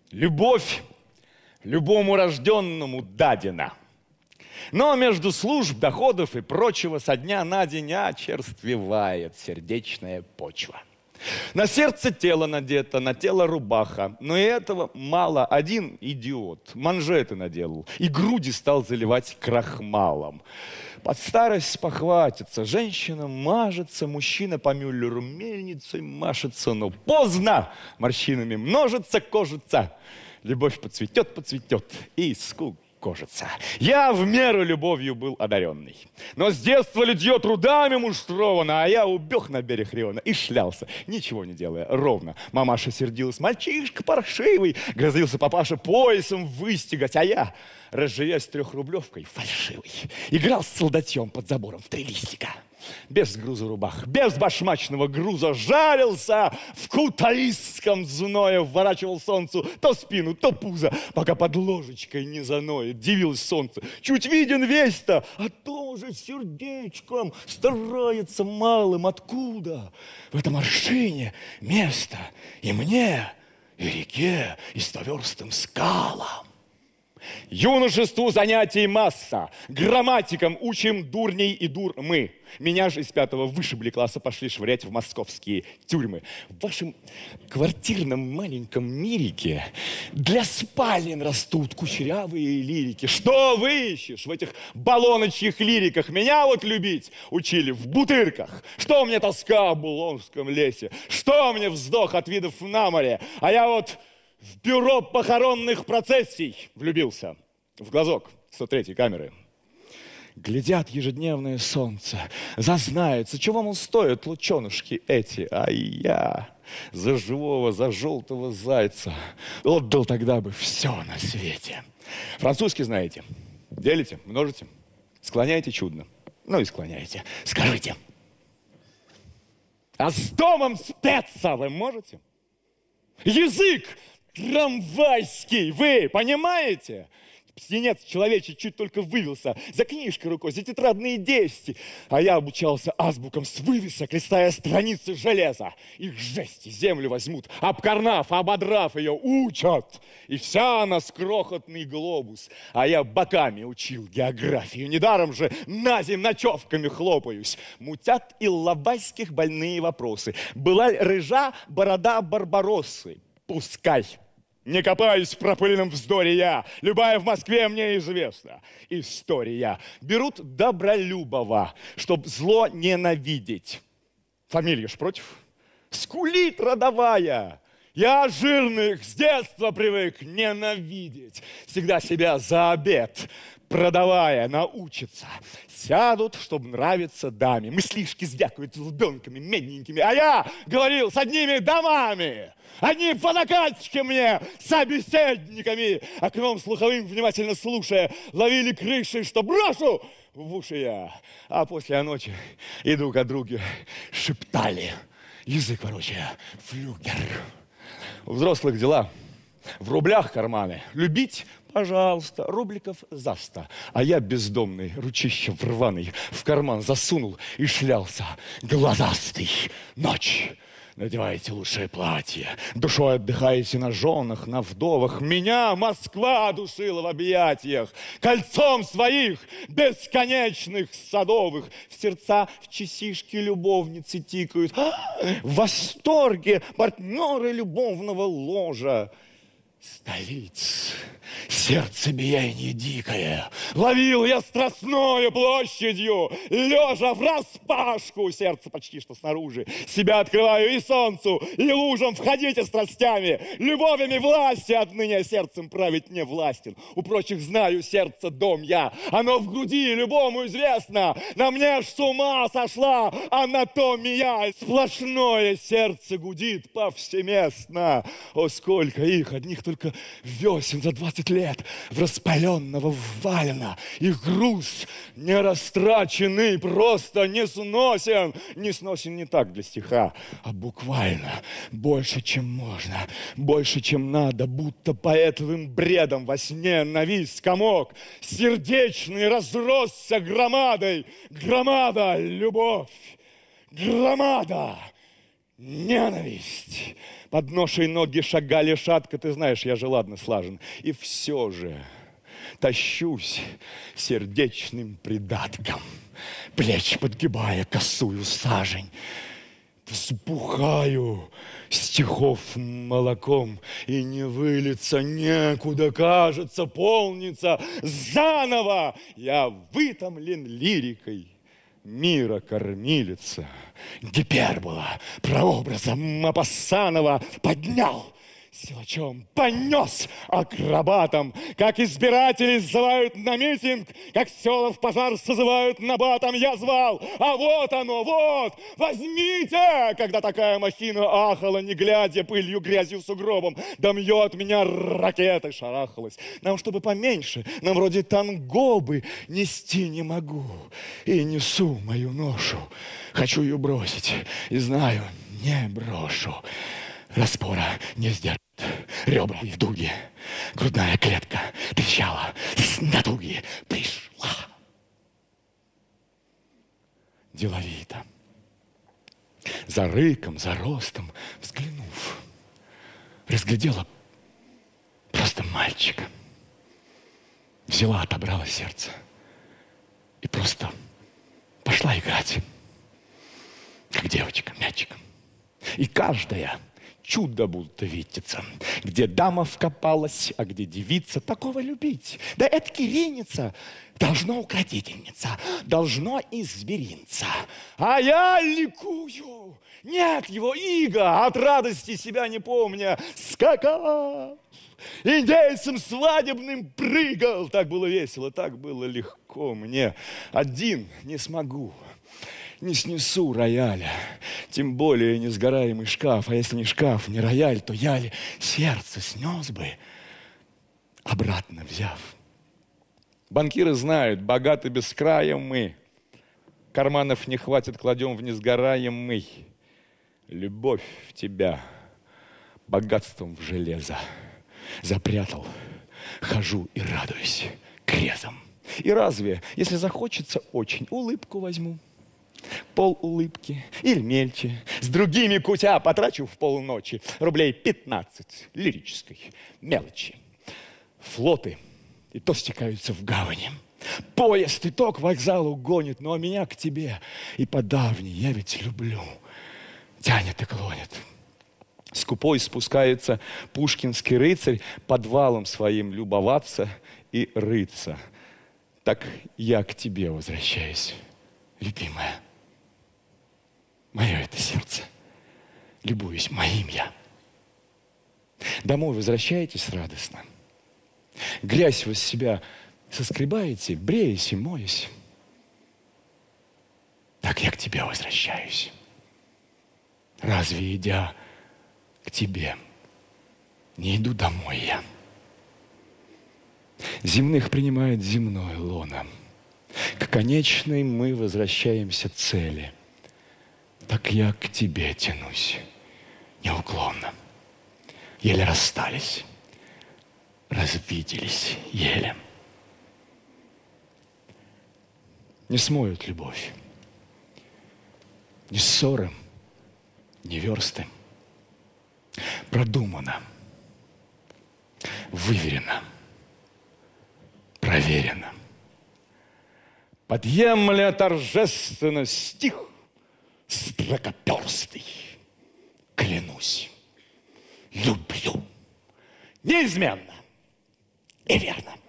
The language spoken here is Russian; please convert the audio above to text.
Любовь любому рожденному дадена. Но между служб, доходов и прочего со дня на день очерствевает сердечная почва. На сердце тело надето, на тело рубаха. Но и этого мало. Один идиот манжеты наделал и груди стал заливать крахмалом. Под старость спохватится, женщина мажется, мужчина по Мюллеру мельницей машется. Но поздно, морщинами множится кожица. Любовь поцветет, поцветет и скукожится. Я в меру любовью был одаренный. Но с детства литье трудами муштровано, а я убег на берег Риона и шлялся, ничего не делая, ровно. Мамаша сердилась, мальчишка паршивый, грозился папаша поясом выстигать, а я, разживясь трехрублевкой, фальшивый, играл с солдатьем под забором в 3 листика. Без груза рубах, без башмачного груза жарился в кутаисском зное, вворачивал солнцу то спину, то пузо, пока под ложечкой не заноет. Дивилось солнце, чуть виден весь-то, а то уже сердечком старается малым. Откуда в этом аршине место и мне, и реке, и 100-верстым скалам? Юношеству занятий масса. Грамматикам учим дурней и дур мы. Меня же из 5-го вышибли класса, пошли швырять в московские тюрьмы. В вашем квартирном маленьком мирике для спален растут кучерявые лирики. Что вы ищешь в этих баллоночьих лириках? Меня вот любить учили в бутырках. Что мне тоска в Булонском лесе? Что мне вздох от видов на море? А я вот в бюро похоронных процессий влюбился. В глазок 103-й камеры. Глядят ежедневное солнце, зазнается, чего вам стоят лученышки эти, а я за живого, за желтого зайца отдал тогда бы все на свете. Французский знаете? Делите, множите, склоняете чудно. Ну и склоняете. Скажите, а с домом спеться вы можете? Язык трамвайский, вы понимаете? Птенец человечий чуть только вывелся, за книжкой рукой, за тетрадные действия. А я обучался азбукам с вывесок, листая страницы железа. Их жести землю возьмут, обкорнав, ободрав ее, учат. И вся она с крохотный глобус. А я боками учил географию. Недаром же на земь ночевками хлопаюсь. Мутят иллабайских больные вопросы. Была рыжа борода Барбароссы. Пускай. Не копаюсь в пропыленном вздоре я. Любая в Москве мне известна. История. Берут Добролюбова, чтоб зло ненавидеть. Фамилия ж против. Скулит родовая. Я жирных с детства привык ненавидеть. Всегда себя за обед продавая научится. Сядут, чтобы нравиться даме. Мыслишки звякают лбенками медненькими. А я говорил с одними домами. Они по накачке мне, собеседниками, окном слуховым внимательно слушая, ловили крыши, что брошу в уши я. А после ночи и друг о друге шептали. Язык ворочая, флюгер. У взрослых дела, в рублях карманы. Любить, пожалуйста, рубликов за 100. А я бездомный, ручище рваный, в карман засунул и шлялся. Глазастый. Ночь. Надеваете лучшее платье, душой отдыхаете на женах, на вдовах. Меня Москва душила в объятиях, кольцом своих бесконечных садовых. В сердца в часишки любовницы тикают. В восторге партнеры любовного ложа. Столиц, сердце биение дикое, ловил я страстною площадью, лежа враспашку, сердце почти что снаружи, себя открываю и солнцу, и лужам, входите страстями, любовями власти отныне сердцем править не властен. У прочих знаю сердце дом я, оно в груди любому известно, на мне ж с ума сошла анатомия, сплошное сердце гудит повсеместно. О, сколько их, одних только весен за 20 лет в распаленного ввалено. Их груз не растраченный, просто не сносен. Не сносен не так для стиха, а буквально. Больше, чем можно, больше, чем надо, будто поэтовым бредом во сне навис комок. Сердечный разросся громадой. Громада, любовь, громада. ненависть. Под ношей ноги шагали шатко, ты знаешь, я же ладно слажен. И все же тащусь сердечным придатком, плеч подгибая косую сажень. Взбухаю стихов молоком, и не вылиться некуда, кажется, полнится заново. Я вытомлен лирикой, мира кормилица. Гипербола прообразом Мопассанова поднял силачом, понес акробатом, как избиратели зывают на митинг, как села в пожар созывают набатом. Я звал, а вот оно, вот, возьмите! Когда такая махина ахала, не глядя, пылью, грязью, сугробом, да мьет меня ракетой, шарахалась. Нам, чтобы поменьше, нам вроде тангобы, нести не могу. И несу мою ношу, хочу ее бросить, и знаю, не брошу. Распора не сдержит, ребра в дуге, грудная клетка трещала, с натуги пришла. Деловито, за рыком, за ростом взглянув, разглядела просто мальчика. Взяла, отобрала сердце и просто пошла играть, как девочка, мячиком. И каждая чудо будто видится, где дама вкопалась, а где девица, такого любить. Да это киринница, должно укротительница, должно и зверинца. А я ликую, нет его иго, от радости себя не помня, скакал, индейцем свадебным прыгал. Так было весело, так было легко мне. Один не смогу. Не снесу рояля, тем более несгораемый шкаф. А если не шкаф, не рояль, то я ли сердце снес бы, обратно взяв. Банкиры знают, богаты без края мы. Карманов не хватит, кладем в несгораемый. Любовь в тебя богатством в железо запрятал. Хожу и радуюсь крезом. И разве, если захочется очень, улыбку возьму? Пол улыбки или мельче, с другими кутя потрачу в полночи рублей 15 лирической мелочи. Флоты и то стекаются в гавани, поезд и то к вокзалу гонит, но меня к тебе и по давней я ведь люблю, тянет и клонит. Скупой спускается пушкинский рыцарь, подвалом своим любоваться и рыться. Так я к тебе возвращаюсь, любимая. Мое это сердце, любуюсь моим я. Домой возвращаетесь радостно. Грязь вы с себя соскребаете, бреясь и моясь. Так я к тебе возвращаюсь. Разве, идя к тебе, не иду домой я? Земных принимает земное лоно. К конечной мы возвращаемся цели. Так я к тебе тянусь неуклонно. Еле расстались, развиделись еле. Не смоют любовь ни ссоры, ни версты. Продумано, выверено, проверено. Подъемля торжественно стих строкоперстый, клянусь, люблю неизменно и верно.